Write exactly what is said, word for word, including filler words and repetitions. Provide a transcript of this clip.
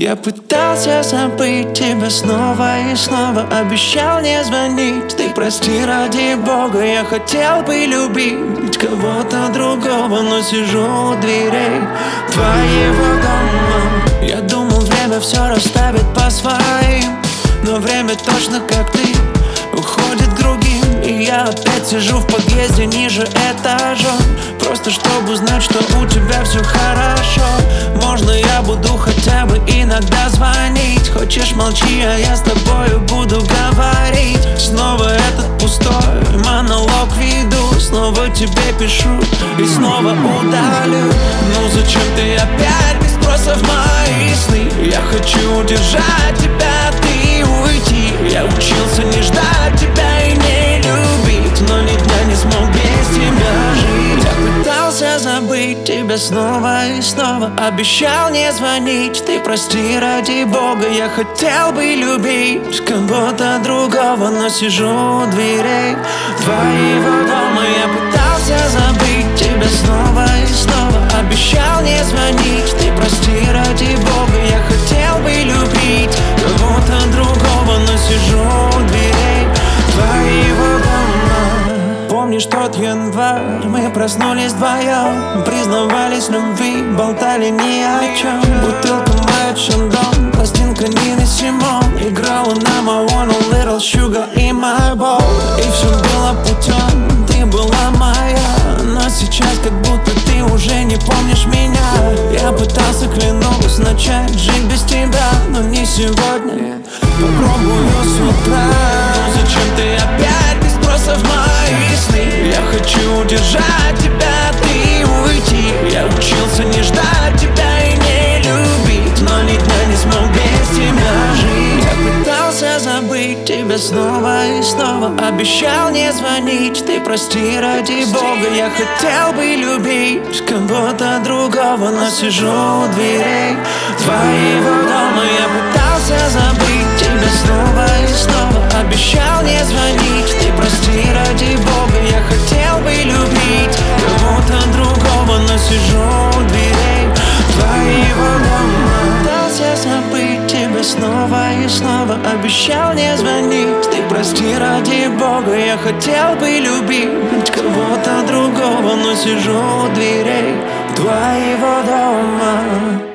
Я пытался забыть тебя снова и снова, обещал не звонить. Ты прости, ради Бога, я хотел бы любить кого-то другого, но сижу у дверей твоего дома. Я думал, время все расставит по своим, но время точно как ты уходит к другим. И я опять сижу в подъезде ниже этажом, просто чтобы узнать, что у тебя все хорошо. Можно я буду хотя бы иногда звонить? Хочешь, молчи, а я с тобою буду говорить. Снова этот пустой монолог веду, снова тебе пишу и снова удалю. Ну зачем ты опять без спроса в мои сны? Я хочу удержать тебя, ты уйти. Я учился не ждать тебя и не любить, но ни дня не смог без тебя жить. Я пытался забыть тебя снова и снова, обещал не звонить. Ты прости, ради Бога, я хотел бы любить кого-то другого, но сижу у дверей твоего дома. Я пытался забыть тебя снова и снова, обещал не звонить. Ты прости, ради Бога, я хотел бы любить кого-то другого, но сижу у дверей твоего дома. Помнишь тот январь, мы проснулись вдвоем, признавались в любви, болтали ни о чем. Бутылка моя Шандон, пластинка Нины Симон, играла нам I want a little sugar in my bowl. И все было путем, ты была моя, но сейчас как будто ты уже не помнишь меня. Я пытался, клянусь, начать жить без тебя, но не сегодня, попробую с утра. Но зачем ты опять без спроса в мои сны? Я хочу удержать тебя, ты уйти. Я учился не ждать тебя и не любить, но ни дня не смог без тебя жить. Я пытался забыть тебя снова и снова, обещал не звонить. Ты прости, ради Бога, я хотел бы любить кого-то другого, но сижу у дверей твоего дома. Я пытался забыть тебя снова и снова, обещал не звонить. Ты прости, ради Бога, я хотел бы любить кого-то другого, но сижу у дверей твоего дома. Пытался забыть тебя снова и снова, обещал не звонить. Ты прости, ради Бога, я хотел бы любить кого-то другого, но сижу у дверей твоего дома.